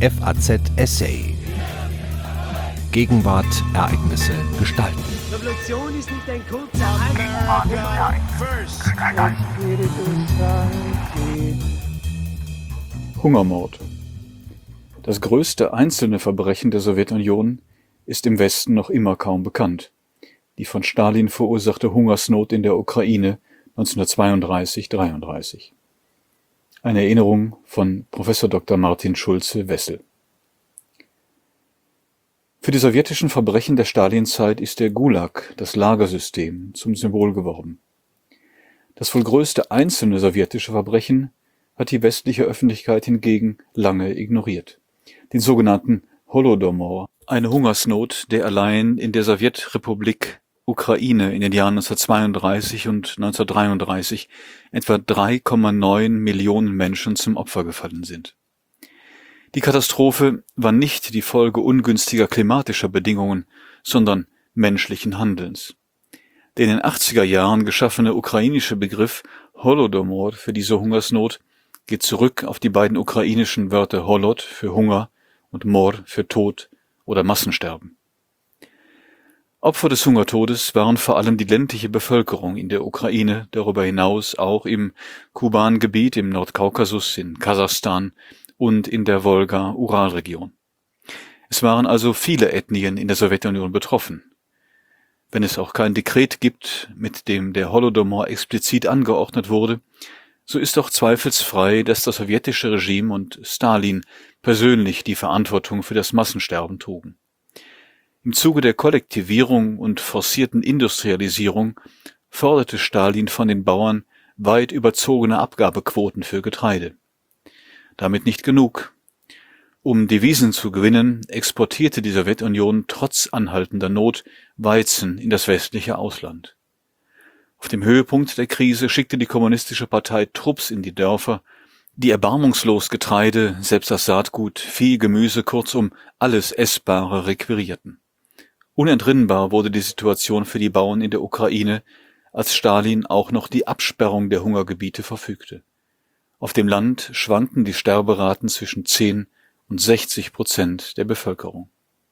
FAZ Essay. Gegenwart, Ereignisse, Gestalten. Revolution ist nicht ein Hungermord. Das größte einzelne Verbrechen der Sowjetunion ist im Westen noch immer kaum bekannt. Die von Stalin verursachte Hungersnot in der Ukraine 1932-33. Eine Erinnerung von Prof. Dr. Martin Schulze-Wessel. Für die sowjetischen Verbrechen der Stalinzeit ist der Gulag, das Lagersystem, zum Symbol geworden. Das wohl größte einzelne sowjetische Verbrechen hat die westliche Öffentlichkeit hingegen lange ignoriert. Den sogenannten Holodomor, eine Hungersnot, der allein in der Sowjetrepublik Ukraine in den Jahren 1932 und 1933 etwa 3,9 Millionen Menschen zum Opfer gefallen sind. Die Katastrophe war nicht die Folge ungünstiger klimatischer Bedingungen, sondern menschlichen Handelns. Der in den 80er Jahren geschaffene ukrainische Begriff Holodomor für diese Hungersnot geht zurück auf die beiden ukrainischen Wörter Holod für Hunger und Mor für Tod oder Massensterben. Opfer des Hungertodes waren vor allem die ländliche Bevölkerung in der Ukraine, darüber hinaus auch im Kuban-Gebiet, im Nordkaukasus, in Kasachstan und in der Wolga-Ural-Region. Es waren also viele Ethnien in der Sowjetunion betroffen. Wenn es auch kein Dekret gibt, mit dem der Holodomor explizit angeordnet wurde, so ist doch zweifelsfrei, dass das sowjetische Regime und Stalin persönlich die Verantwortung für das Massensterben trugen. Im Zuge der Kollektivierung und forcierten Industrialisierung forderte Stalin von den Bauern weit überzogene Abgabequoten für Getreide. Damit nicht genug. Um Devisen zu gewinnen, exportierte die Sowjetunion trotz anhaltender Not Weizen in das westliche Ausland. Auf dem Höhepunkt der Krise schickte die Kommunistische Partei Trupps in die Dörfer, die erbarmungslos Getreide, selbst das Saatgut, Vieh, Gemüse, kurzum alles Essbare requirierten. Unentrinnbar wurde die Situation für die Bauern in der Ukraine, als Stalin auch noch die Absperrung der Hungergebiete verfügte. Auf dem Land schwankten die Sterberaten zwischen 10 und 60% der Bevölkerung.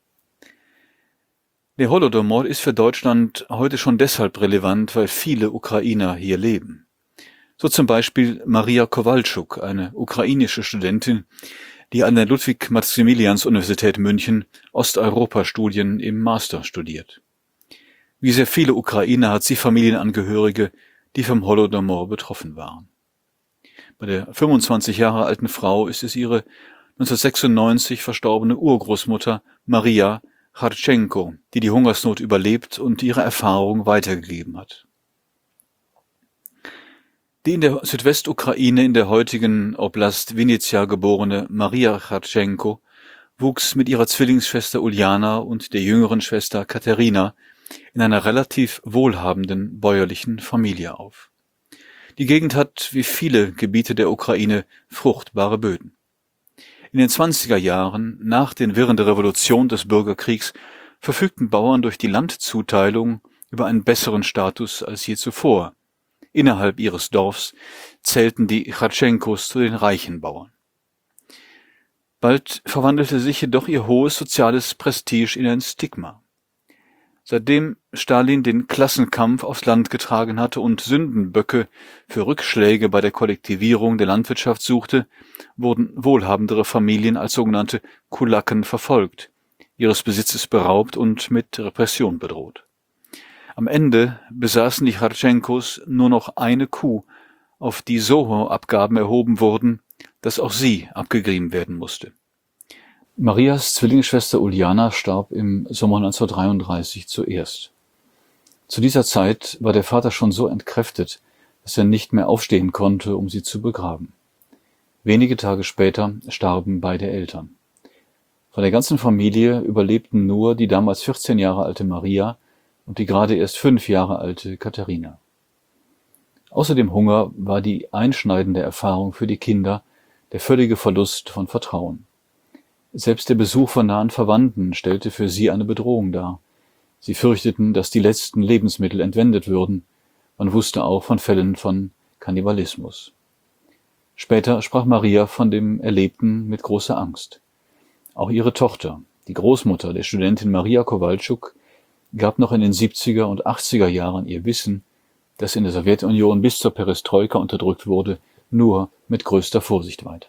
Der Holodomor ist für Deutschland heute schon deshalb relevant, weil viele Ukrainer hier leben. So zum Beispiel Maria Kowalczuk, eine ukrainische Studentin, die an der Ludwig-Maximilians-Universität München Osteuropa-Studien im Master studiert. Wie sehr viele Ukrainer hat sie Familienangehörige, die vom Holodomor betroffen waren. Bei der 25 Jahre alten Frau ist es ihre 1996 verstorbene Urgroßmutter Maria Chartschenko, die die Hungersnot überlebt und ihre Erfahrung weitergegeben hat. Die in der Südwestukraine in der heutigen Oblast Winnyzja geborene Maria Chartschenko wuchs mit ihrer Zwillingsschwester Uljana und der jüngeren Schwester Katerina in einer relativ wohlhabenden bäuerlichen Familie auf. Die Gegend hat, wie viele Gebiete der Ukraine, fruchtbare Böden. In den 20er Jahren, nach den Wirren der Revolution des Bürgerkriegs, verfügten Bauern durch die Landzuteilung über einen besseren Status als je zuvor. Innerhalb ihres Dorfs zählten die Chartschenkos zu den reichen Bauern. Bald verwandelte sich jedoch ihr hohes soziales Prestige in ein Stigma. Seitdem Stalin den Klassenkampf aufs Land getragen hatte und Sündenböcke für Rückschläge bei der Kollektivierung der Landwirtschaft suchte, wurden wohlhabendere Familien als sogenannte Kulaken verfolgt, ihres Besitzes beraubt und mit Repression bedroht. Am Ende besaßen die Chartschenkos nur noch eine Kuh, auf die so hohe Abgaben erhoben wurden, dass auch sie abgegrieben werden musste. Marias Zwillingsschwester Uljana starb im Sommer 1933 zuerst. Zu dieser Zeit war der Vater schon so entkräftet, dass er nicht mehr aufstehen konnte, um sie zu begraben. Wenige Tage später starben beide Eltern. Von der ganzen Familie überlebten nur die damals 14 Jahre alte Maria und die gerade erst 5 Jahre alte Katharina. Außer dem Hunger war die einschneidende Erfahrung für die Kinder der völlige Verlust von Vertrauen. Selbst der Besuch von nahen Verwandten stellte für sie eine Bedrohung dar. Sie fürchteten, dass die letzten Lebensmittel entwendet würden. Man wusste auch von Fällen von Kannibalismus. Später sprach Maria von dem Erlebten mit großer Angst. Auch ihre Tochter, die Großmutter der Studentin Maria Kowalczuk, gab noch in den 70er und 80er Jahren ihr Wissen, das in der Sowjetunion bis zur Perestroika unterdrückt wurde, nur mit größter Vorsicht weiter.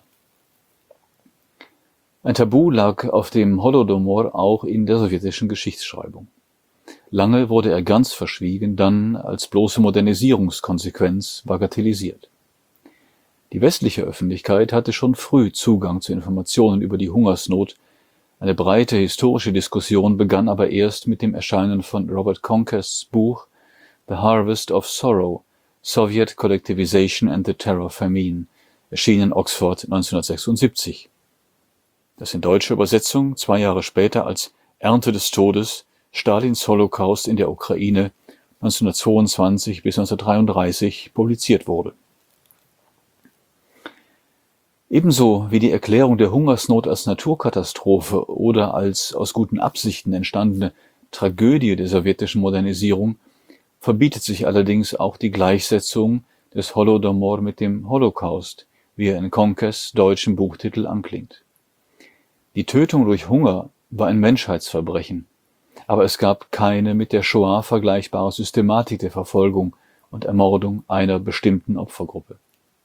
Ein Tabu lag auf dem Holodomor auch in der sowjetischen Geschichtsschreibung. Lange wurde er ganz verschwiegen, dann als bloße Modernisierungskonsequenz bagatellisiert. Die westliche Öffentlichkeit hatte schon früh Zugang zu Informationen über die Hungersnot. Eine breite historische Diskussion begann aber erst mit dem Erscheinen von Robert Conquests Buch The Harvest of Sorrow, Soviet Collectivization and the Terror Famine, erschienen in Oxford 1976. Das in deutscher Übersetzung 2 Jahre später als Ernte des Todes, Stalins Holocaust in der Ukraine 1922 bis 1933 publiziert wurde. Ebenso wie die Erklärung der Hungersnot als Naturkatastrophe oder als aus guten Absichten entstandene Tragödie der sowjetischen Modernisierung verbietet sich allerdings auch die Gleichsetzung des Holodomor mit dem Holocaust, wie er in Conques deutschem Buchtitel anklingt. Die Tötung durch Hunger war ein Menschheitsverbrechen, aber es gab keine mit der Shoah vergleichbare Systematik der Verfolgung und Ermordung einer bestimmten Opfergruppe.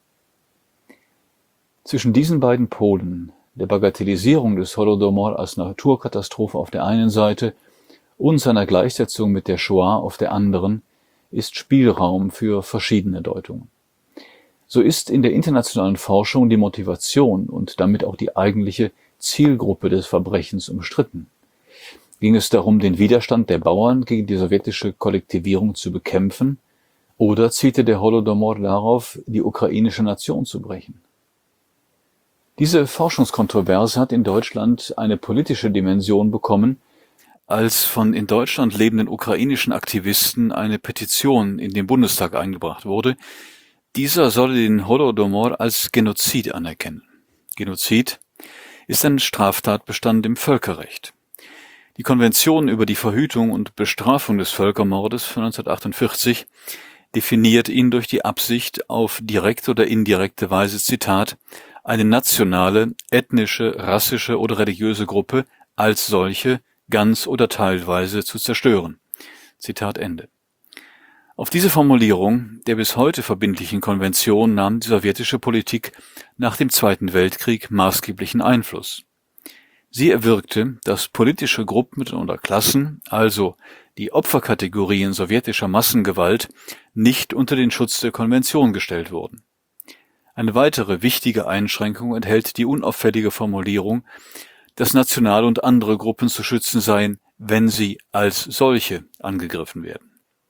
Zwischen diesen beiden Polen, der Bagatellisierung des Holodomor als Naturkatastrophe auf der einen Seite und seiner Gleichsetzung mit der Shoah auf der anderen, ist Spielraum für verschiedene Deutungen. So ist in der internationalen Forschung die Motivation und damit auch die eigentliche Zielgruppe des Verbrechens umstritten. Ging es darum, den Widerstand der Bauern gegen die sowjetische Kollektivierung zu bekämpfen, oder zielte der Holodomor darauf, die ukrainische Nation zu brechen? Diese Forschungskontroverse hat in Deutschland eine politische Dimension bekommen, als von in Deutschland lebenden ukrainischen Aktivisten eine Petition in den Bundestag eingebracht wurde. Dieser solle den Holodomor als Genozid anerkennen. Genozid ist ein Straftatbestand im Völkerrecht. Die Konvention über die Verhütung und Bestrafung des Völkermordes von 1948 definiert ihn durch die Absicht, auf direkte oder indirekte Weise, Zitat, eine nationale, ethnische, rassische oder religiöse Gruppe als solche ganz oder teilweise zu zerstören. Zitat Ende. Auf diese Formulierung der bis heute verbindlichen Konvention nahm die sowjetische Politik nach dem Zweiten Weltkrieg maßgeblichen Einfluss. Sie erwirkte, dass politische Gruppen oder Klassen, also die Opferkategorien sowjetischer Massengewalt, nicht unter den Schutz der Konvention gestellt wurden. Eine weitere wichtige Einschränkung enthält die unauffällige Formulierung, dass nationale und andere Gruppen zu schützen seien, wenn sie als solche angegriffen werden.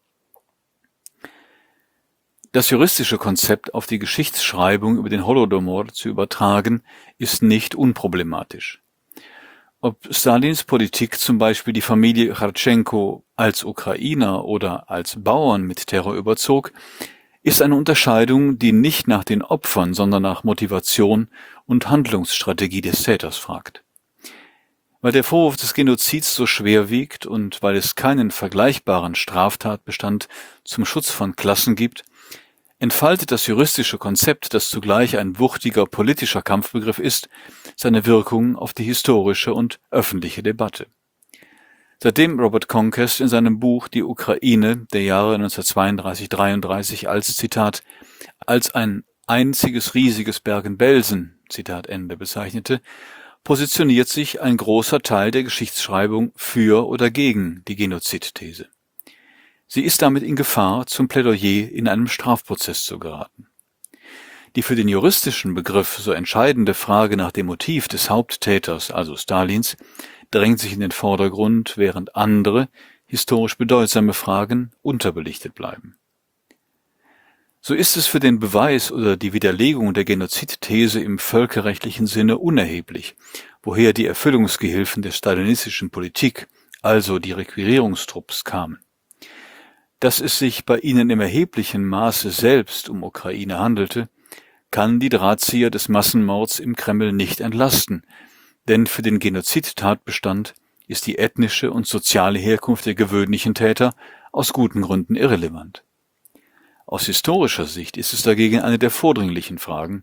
Das juristische Konzept auf die Geschichtsschreibung über den Holodomor zu übertragen, ist nicht unproblematisch. Ob Stalins Politik zum Beispiel die Familie Chartschenko als Ukrainer oder als Bauern mit Terror überzog, ist eine Unterscheidung, die nicht nach den Opfern, sondern nach Motivation und Handlungsstrategie des Täters fragt. Weil der Vorwurf des Genozids so schwer wiegt und weil es keinen vergleichbaren Straftatbestand zum Schutz von Klassen gibt, entfaltet das juristische Konzept, das zugleich ein wuchtiger politischer Kampfbegriff ist, seine Wirkung auf die historische und öffentliche Debatte. Seitdem Robert Conquest in seinem Buch Die Ukraine der Jahre 1932-33 als, Zitat, als ein einziges riesiges Bergen-Belsen, Zitat Ende, bezeichnete, positioniert sich ein großer Teil der Geschichtsschreibung für oder gegen die Genozidthese. Sie ist damit in Gefahr, zum Plädoyer in einem Strafprozess zu geraten. Die für den juristischen Begriff so entscheidende Frage nach dem Motiv des Haupttäters, also Stalins, drängt sich in den Vordergrund, während andere, historisch bedeutsame Fragen unterbelichtet bleiben. So ist es für den Beweis oder die Widerlegung der Genozidthese im völkerrechtlichen Sinne unerheblich, woher die Erfüllungsgehilfen der stalinistischen Politik, also die Requirierungstrupps, kamen. Dass es sich bei ihnen im erheblichen Maße selbst um Ukraine handelte, kann die Drahtzieher des Massenmords im Kreml nicht entlasten, denn für den Genozidtatbestand ist die ethnische und soziale Herkunft der gewöhnlichen Täter aus guten Gründen irrelevant. Aus historischer Sicht ist es dagegen eine der vordringlichen Fragen,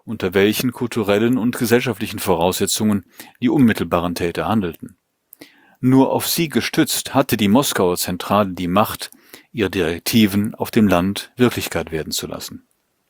unter welchen kulturellen und gesellschaftlichen Voraussetzungen die unmittelbaren Täter handelten. Nur auf sie gestützt hatte die Moskauer Zentrale die Macht, ihre Direktiven auf dem Land Wirklichkeit werden zu lassen.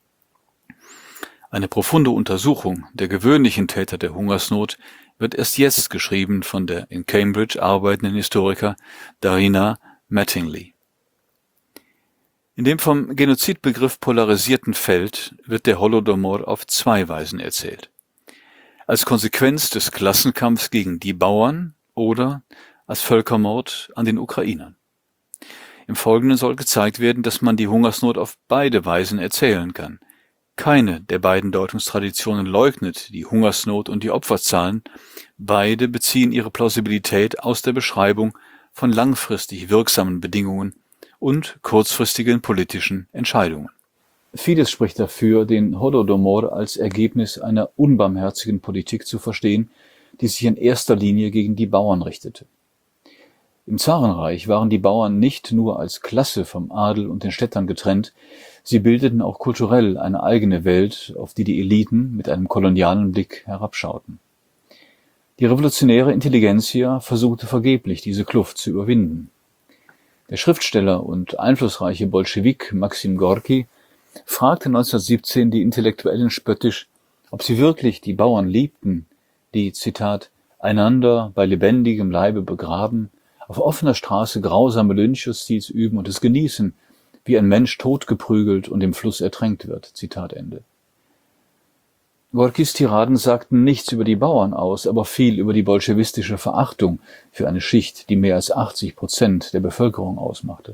Eine profunde Untersuchung der gewöhnlichen Täter der Hungersnot wird erst jetzt geschrieben von der in Cambridge arbeitenden Historiker Darina Mattingly. In dem vom Genozidbegriff polarisierten Feld wird der Holodomor auf zwei Weisen erzählt: als Konsequenz des Klassenkampfs gegen die Bauern oder als Völkermord an den Ukrainern. Im Folgenden soll gezeigt werden, dass man die Hungersnot auf beide Weisen erzählen kann. Keine der beiden Deutungstraditionen leugnet die Hungersnot und die Opferzahlen, beide beziehen ihre Plausibilität aus der Beschreibung von langfristig wirksamen Bedingungen und kurzfristigen politischen Entscheidungen. Vieles spricht dafür, den Holodomor als Ergebnis einer unbarmherzigen Politik zu verstehen, die sich in erster Linie gegen die Bauern richtete. Im Zarenreich waren die Bauern nicht nur als Klasse vom Adel und den Städtern getrennt, sie bildeten auch kulturell eine eigene Welt, auf die die Eliten mit einem kolonialen Blick herabschauten. Die revolutionäre Intelligenzia versuchte vergeblich, diese Kluft zu überwinden. Der Schriftsteller und einflussreiche Bolschewik Maxim Gorki fragte 1917 die Intellektuellen spöttisch, ob sie wirklich die Bauern liebten, die, Zitat, einander bei lebendigem Leibe begraben, auf offener Straße grausame Lynchjustiz üben und es genießen, wie ein Mensch totgeprügelt und im Fluss ertränkt wird. Zitat Ende. Gorkis Tiraden sagten nichts über die Bauern aus, aber viel über die bolschewistische Verachtung für eine Schicht, die mehr als 80% der Bevölkerung ausmachte.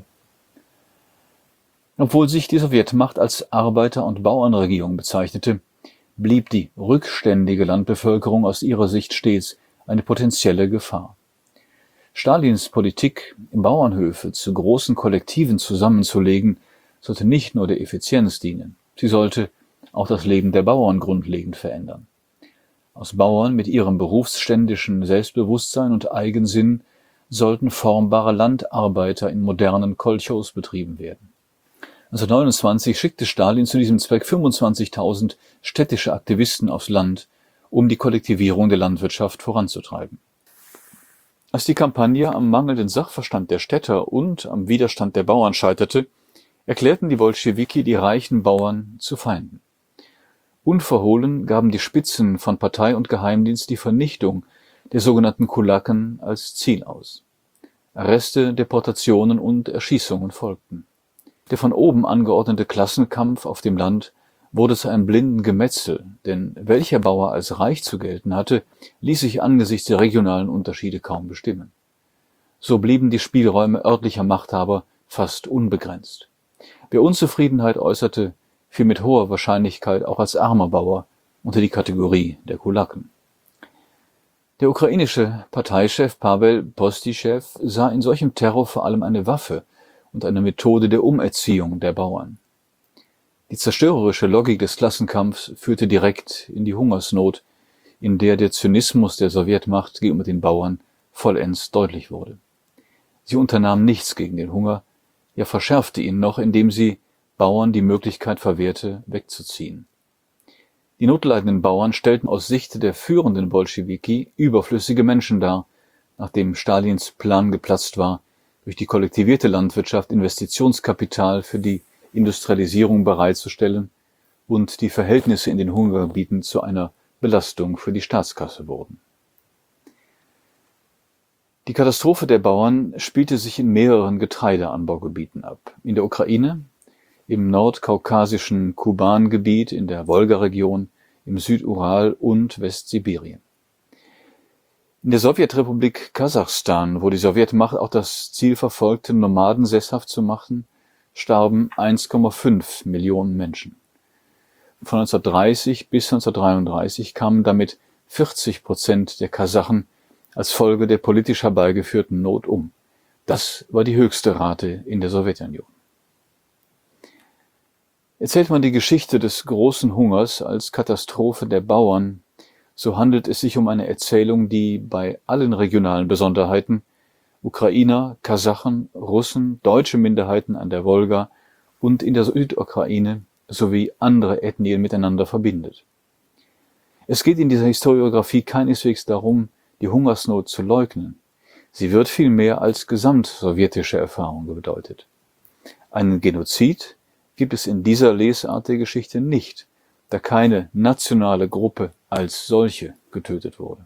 Obwohl sich die Sowjetmacht als Arbeiter- und Bauernregierung bezeichnete, blieb die rückständige Landbevölkerung aus ihrer Sicht stets eine potenzielle Gefahr. Stalins Politik, Bauernhöfe zu großen Kollektiven zusammenzulegen, sollte nicht nur der Effizienz dienen, sie sollte auch das Leben der Bauern grundlegend verändern. Aus Bauern mit ihrem berufsständischen Selbstbewusstsein und Eigensinn sollten formbare Landarbeiter in modernen Kolchos betrieben werden. 1929 schickte Stalin zu diesem Zweck 25.000 städtische Aktivisten aufs Land, um die Kollektivierung der Landwirtschaft voranzutreiben. Als die Kampagne am mangelnden Sachverstand der Städter und am Widerstand der Bauern scheiterte, erklärten die Bolschewiki die reichen Bauern zu Feinden. Unverhohlen gaben die Spitzen von Partei und Geheimdienst die Vernichtung der sogenannten Kulaken als Ziel aus. Arreste, Deportationen und Erschießungen folgten. Der von oben angeordnete Klassenkampf auf dem Land wurde zu einem blinden Gemetzel, denn welcher Bauer als reich zu gelten hatte, ließ sich angesichts der regionalen Unterschiede kaum bestimmen. So blieben die Spielräume örtlicher Machthaber fast unbegrenzt. Wer Unzufriedenheit äußerte, fiel mit hoher Wahrscheinlichkeit auch als armer Bauer unter die Kategorie der Kulaken. Der ukrainische Parteichef Pawel Postischew sah in solchem Terror vor allem eine Waffe und eine Methode der Umerziehung der Bauern. Die zerstörerische Logik des Klassenkampfs führte direkt in die Hungersnot, in der der Zynismus der Sowjetmacht gegenüber den Bauern vollends deutlich wurde. Sie unternahm nichts gegen den Hunger, ja verschärfte ihn noch, indem sie Bauern die Möglichkeit verwehrte, wegzuziehen. Die notleidenden Bauern stellten aus Sicht der führenden Bolschewiki überflüssige Menschen dar, nachdem Stalins Plan geplatzt war, durch die kollektivierte Landwirtschaft Investitionskapital für die Industrialisierung bereitzustellen und die Verhältnisse in den Hungergebieten zu einer Belastung für die Staatskasse wurden. Die Katastrophe der Bauern spielte sich in mehreren Getreideanbaugebieten ab. In der Ukraine, im nordkaukasischen Kuban-Gebiet, in der Wolga-Region, im Südural und Westsibirien. In der Sowjetrepublik Kasachstan, wo die Sowjetmacht auch das Ziel verfolgte, Nomaden sesshaft zu machen, starben 1,5 Millionen Menschen. Von 1930 bis 1933 kamen damit 40% der Kasachen als Folge der politisch herbeigeführten Not um. Das war die höchste Rate in der Sowjetunion. Erzählt man die Geschichte des großen Hungers als Katastrophe der Bauern, so handelt es sich um eine Erzählung, die bei allen regionalen Besonderheiten Ukrainer, Kasachen, Russen, deutsche Minderheiten an der Wolga und in der Südukraine sowie andere Ethnien miteinander verbindet. Es geht in dieser Historiographie keineswegs darum, die Hungersnot zu leugnen. Sie wird vielmehr als gesamtsowjetische Erfahrung gedeutet. Einen Genozid gibt es in dieser Lesart der Geschichte nicht, da keine nationale Gruppe als solche getötet wurde.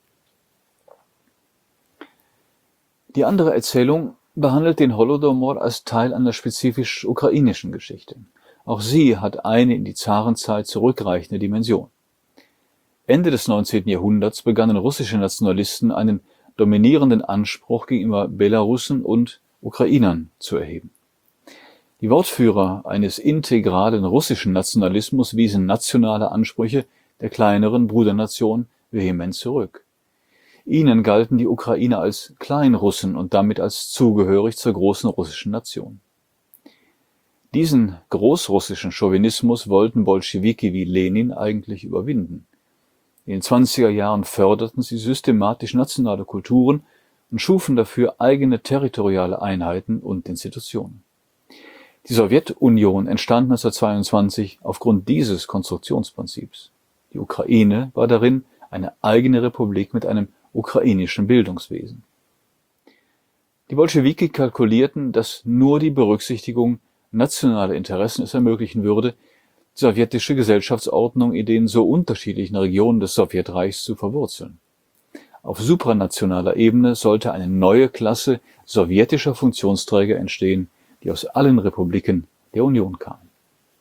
Die andere Erzählung behandelt den Holodomor als Teil einer spezifisch ukrainischen Geschichte. Auch sie hat eine in die Zarenzeit zurückreichende Dimension. Ende des 19. Jahrhunderts begannen russische Nationalisten einen dominierenden Anspruch gegenüber Belarussen und Ukrainern zu erheben. Die Wortführer eines integralen russischen Nationalismus wiesen nationale Ansprüche der kleineren Brudernation vehement zurück. Ihnen galten die Ukrainer als Kleinrussen und damit als zugehörig zur großen russischen Nation. Diesen großrussischen Chauvinismus wollten Bolschewiki wie Lenin eigentlich überwinden. In den 20er Jahren förderten sie systematisch nationale Kulturen und schufen dafür eigene territoriale Einheiten und Institutionen. Die Sowjetunion entstand 1922 aufgrund dieses Konstruktionsprinzips. Die Ukraine war darin eine eigene Republik mit einem ukrainischen Bildungswesen. Die Bolschewiki kalkulierten, dass nur die Berücksichtigung nationaler Interessen es ermöglichen würde, die sowjetische Gesellschaftsordnung in den so unterschiedlichen Regionen des Sowjetreichs zu verwurzeln. Auf supranationaler Ebene sollte eine neue Klasse sowjetischer Funktionsträger entstehen, die aus allen Republiken der Union kamen.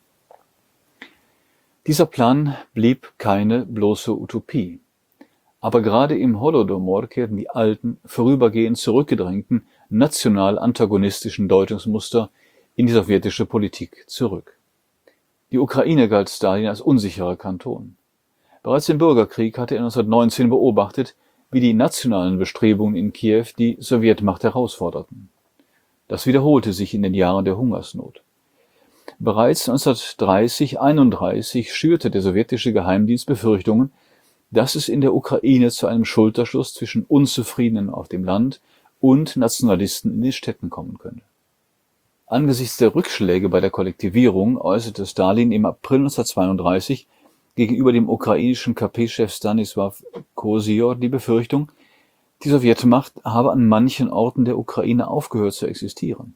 Dieser Plan blieb keine bloße Utopie. Aber gerade im Holodomor kehrten die alten, vorübergehend zurückgedrängten, national antagonistischen Deutungsmuster in die sowjetische Politik zurück. Die Ukraine galt Stalin als unsicherer Kanton. Bereits im Bürgerkrieg hatte er 1919 beobachtet, wie die nationalen Bestrebungen in Kiew die Sowjetmacht herausforderten. Das wiederholte sich in den Jahren der Hungersnot. Bereits 1930/31 schürte der sowjetische Geheimdienst Befürchtungen, dass es in der Ukraine zu einem Schulterschluss zwischen Unzufriedenen auf dem Land und Nationalisten in den Städten kommen könnte. Angesichts der Rückschläge bei der Kollektivierung äußerte Stalin im April 1932 gegenüber dem ukrainischen KP-Chef Stanisław Kozyr die Befürchtung, die Sowjetmacht habe an manchen Orten der Ukraine aufgehört zu existieren.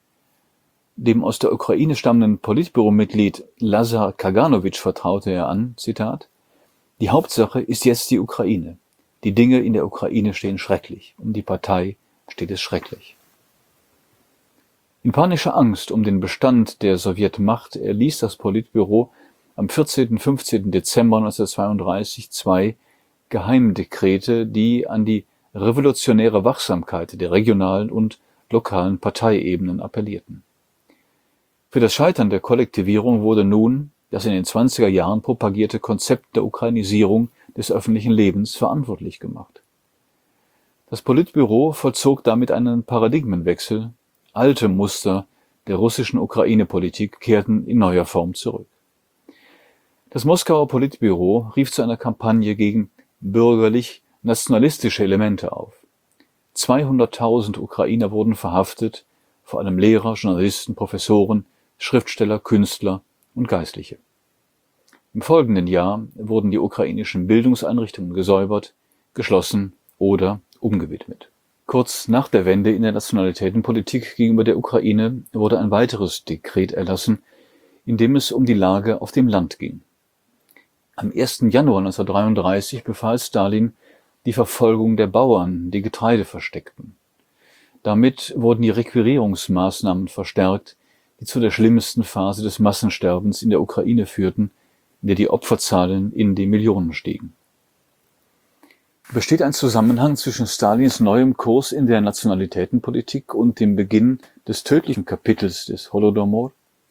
Dem aus der Ukraine stammenden Politbüromitglied Lazar Kaganowitsch vertraute er an, Zitat, die Hauptsache ist jetzt die Ukraine. Die Dinge in der Ukraine stehen schrecklich. Um die Partei steht es schrecklich. In panischer Angst um den Bestand der Sowjetmacht erließ das Politbüro am 14. und 15. Dezember 1932 2 Geheimdekrete, die an die revolutionäre Wachsamkeit der regionalen und lokalen Parteiebenen appellierten. Für das Scheitern der Kollektivierung wurde nun das in den 20er Jahren propagierte Konzept der Ukrainisierung des öffentlichen Lebens verantwortlich gemacht. Das Politbüro vollzog damit einen Paradigmenwechsel, alte Muster der russischen Ukraine-Politik kehrten in neuer Form zurück. Das Moskauer Politbüro rief zu einer Kampagne gegen bürgerlich-nationalistische Elemente auf. 200.000 Ukrainer wurden verhaftet, vor allem Lehrer, Journalisten, Professoren, Schriftsteller, Künstler und Geistliche. Im folgenden Jahr wurden die ukrainischen Bildungseinrichtungen gesäubert, geschlossen oder umgewidmet. Kurz nach der Wende in der Nationalitätenpolitik gegenüber der Ukraine wurde ein weiteres Dekret erlassen, in dem es um die Lage auf dem Land ging. Am 1. Januar 1933 befahl Stalin die Verfolgung der Bauern, die Getreide versteckten. Damit wurden die Requirierungsmaßnahmen verstärkt, die zu der schlimmsten Phase des Massensterbens in der Ukraine führten, in der die Opferzahlen in die Millionen stiegen. Besteht ein Zusammenhang zwischen Stalins neuem Kurs in der Nationalitätenpolitik und dem Beginn des tödlichen Kapitels des Holodomor?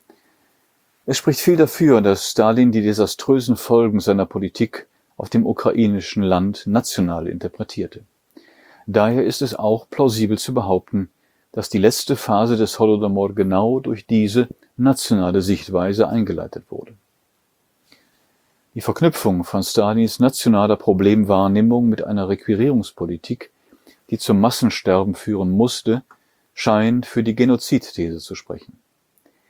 Es spricht viel dafür, dass Stalin die desaströsen Folgen seiner Politik auf dem ukrainischen Land national interpretierte. Daher ist es auch plausibel zu behaupten, dass die letzte Phase des Holodomor genau durch diese nationale Sichtweise eingeleitet wurde. Die Verknüpfung von Stalins nationaler Problemwahrnehmung mit einer Requirierungspolitik, die zum Massensterben führen musste, scheint für die Genozidthese zu sprechen.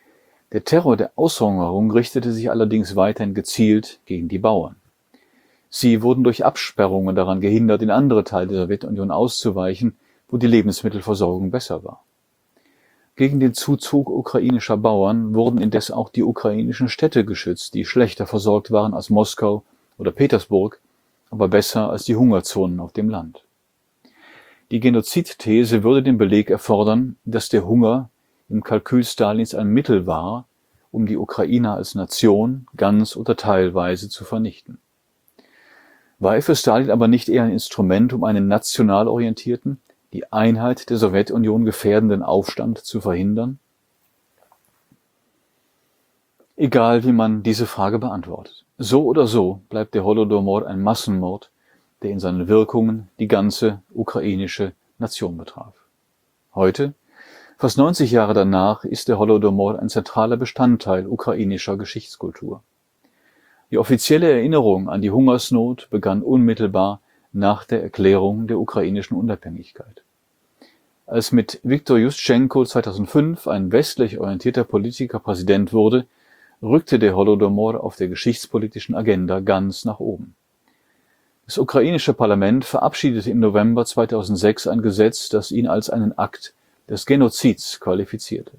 Der Terror der Aushungerung richtete sich allerdings weiterhin gezielt gegen die Bauern. Sie wurden durch Absperrungen daran gehindert, in andere Teile der Sowjetunion auszuweichen, wo die Lebensmittelversorgung besser war. Gegen den Zuzug ukrainischer Bauern wurden indes auch die ukrainischen Städte geschützt, die schlechter versorgt waren als Moskau oder Petersburg, aber besser als die Hungerzonen auf dem Land. Die Genozidthese würde den Beleg erfordern, dass der Hunger im Kalkül Stalins ein Mittel war, um die Ukrainer als Nation ganz oder teilweise zu vernichten. War er für Stalin aber nicht eher ein Instrument, um einen national orientierten, die Einheit der Sowjetunion gefährdenden Aufstand zu verhindern? Egal, wie man diese Frage beantwortet. So oder so bleibt der Holodomor ein Massenmord, der in seinen Wirkungen die ganze ukrainische Nation betraf. Heute, fast 90 Jahre danach, ist der Holodomor ein zentraler Bestandteil ukrainischer Geschichtskultur. Die offizielle Erinnerung an die Hungersnot begann unmittelbar nach der Erklärung der ukrainischen Unabhängigkeit. Als mit Viktor Juschtschenko 2005 ein westlich orientierter Politiker Präsident wurde, rückte der Holodomor auf der geschichtspolitischen Agenda ganz nach oben. Das ukrainische Parlament verabschiedete im November 2006 ein Gesetz, das ihn als einen Akt des Genozids qualifizierte.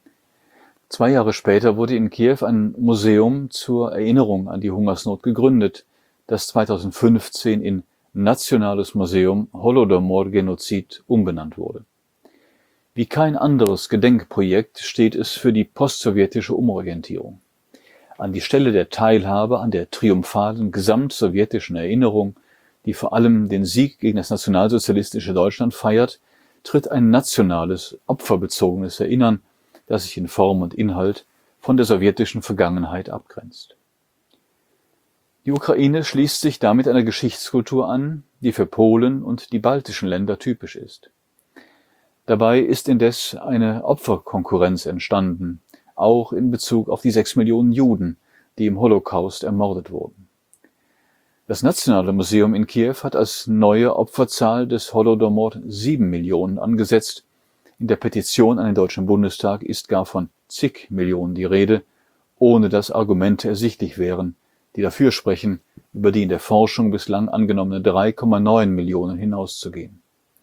2 Jahre später wurde in Kiew ein Museum zur Erinnerung an die Hungersnot gegründet, das 2015 in Nationales Museum Holodomor-Genozid umbenannt wurde. Wie kein anderes Gedenkprojekt steht es für die postsowjetische Umorientierung. An die Stelle der Teilhabe an der triumphalen gesamtsowjetischen Erinnerung, die vor allem den Sieg gegen das nationalsozialistische Deutschland feiert, tritt ein nationales, opferbezogenes Erinnern, das sich in Form und Inhalt von der sowjetischen Vergangenheit abgrenzt. Die Ukraine schließt sich damit einer Geschichtskultur an, die für Polen und die baltischen Länder typisch ist. Dabei ist indes eine Opferkonkurrenz entstanden, auch in Bezug auf die 6 Millionen Juden, die im Holocaust ermordet wurden. Das Nationale Museum in Kiew hat als neue Opferzahl des Holodomor 7 Millionen angesetzt. In der Petition an den Deutschen Bundestag ist gar von zig Millionen die Rede, ohne dass Argumente ersichtlich wären, die dafür sprechen, über die in der Forschung bislang angenommene 3,9 Millionen hinauszugehen.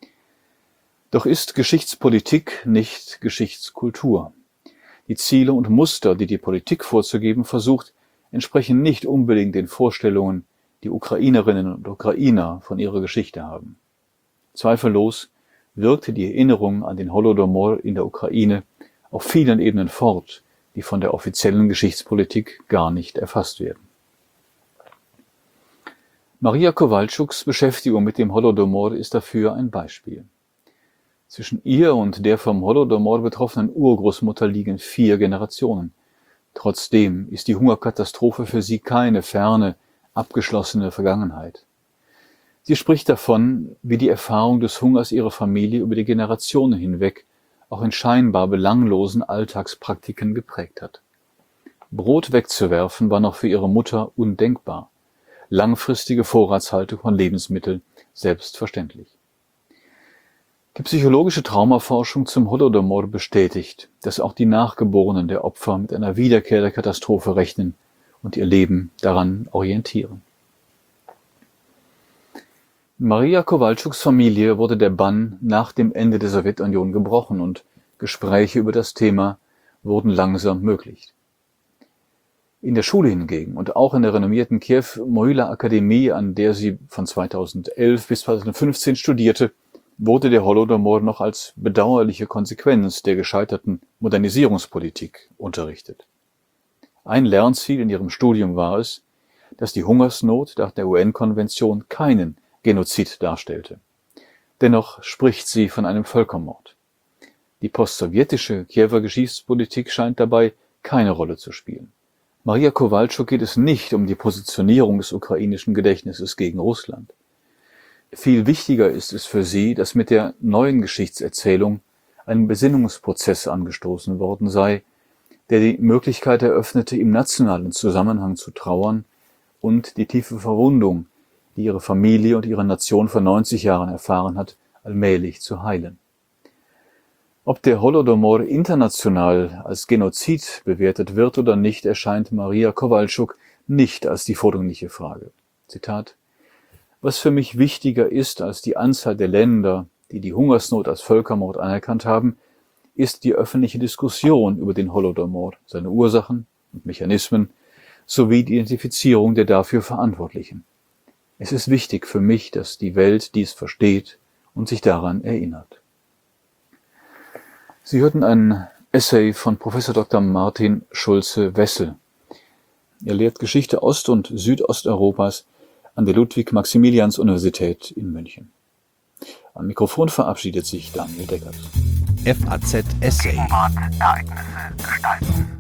Doch ist Geschichtspolitik nicht Geschichtskultur. Die Ziele und Muster, die die Politik vorzugeben versucht, entsprechen nicht unbedingt den Vorstellungen, die Ukrainerinnen und Ukrainer von ihrer Geschichte haben. Zweifellos wirkte die Erinnerung an den Holodomor in der Ukraine auf vielen Ebenen fort, die von der offiziellen Geschichtspolitik gar nicht erfasst werden. Maria Kowalczuks Beschäftigung mit dem Holodomor ist dafür ein Beispiel. Zwischen ihr und der vom Holodomor betroffenen Urgroßmutter liegen 4 Generationen. Trotzdem ist die Hungerkatastrophe für sie keine ferne, abgeschlossene Vergangenheit. Sie spricht davon, wie die Erfahrung des Hungers ihre Familie über die Generationen hinweg auch in scheinbar belanglosen Alltagspraktiken geprägt hat. Brot wegzuwerfen war noch für ihre Mutter undenkbar, langfristige Vorratshaltung von Lebensmitteln selbstverständlich. Die psychologische Traumaforschung zum Holodomor bestätigt, dass auch die Nachgeborenen der Opfer mit einer Wiederkehr der Katastrophe rechnen und ihr Leben daran orientieren. In Maria Kowalczuks Familie wurde der Bann nach dem Ende der Sowjetunion gebrochen und Gespräche über das Thema wurden langsam möglich. In der Schule hingegen und auch in der renommierten Kiew-Mohyla-Akademie, an der sie von 2011 bis 2015 studierte, wurde der Holodomor noch als bedauerliche Konsequenz der gescheiterten Modernisierungspolitik unterrichtet. Ein Lernziel in ihrem Studium war es, dass die Hungersnot nach der UN-Konvention keinen Genozid darstellte. Dennoch spricht sie von einem Völkermord. Die postsowjetische Kiewer Geschichtspolitik scheint dabei keine Rolle zu spielen. Maria Kowalczuk geht es nicht um die Positionierung des ukrainischen Gedächtnisses gegen Russland. Viel wichtiger ist es für sie, dass mit der neuen Geschichtserzählung ein Besinnungsprozess angestoßen worden sei, der die Möglichkeit eröffnete, im nationalen Zusammenhang zu trauern und die tiefe Verwundung, die ihre Familie und ihre Nation vor 90 Jahren erfahren hat, allmählich zu heilen. Ob der Holodomor international als Genozid bewertet wird oder nicht, erscheint Maria Kowalczuk nicht als die vordringliche Frage. Zitat: Was für mich wichtiger ist als die Anzahl der Länder, die die Hungersnot als Völkermord anerkannt haben, ist die öffentliche Diskussion über den Holodomor, seine Ursachen und Mechanismen sowie die Identifizierung der dafür Verantwortlichen. Es ist wichtig für mich, dass die Welt dies versteht und sich daran erinnert. Sie hörten ein Essay von Prof. Dr. Martin Schulze-Wessel. Er lehrt Geschichte Ost- und Südosteuropas an der Ludwig-Maximilians-Universität in München. Am Mikrofon verabschiedet sich Daniel Deckert. FAZ Essay. Ereignisse gestalten.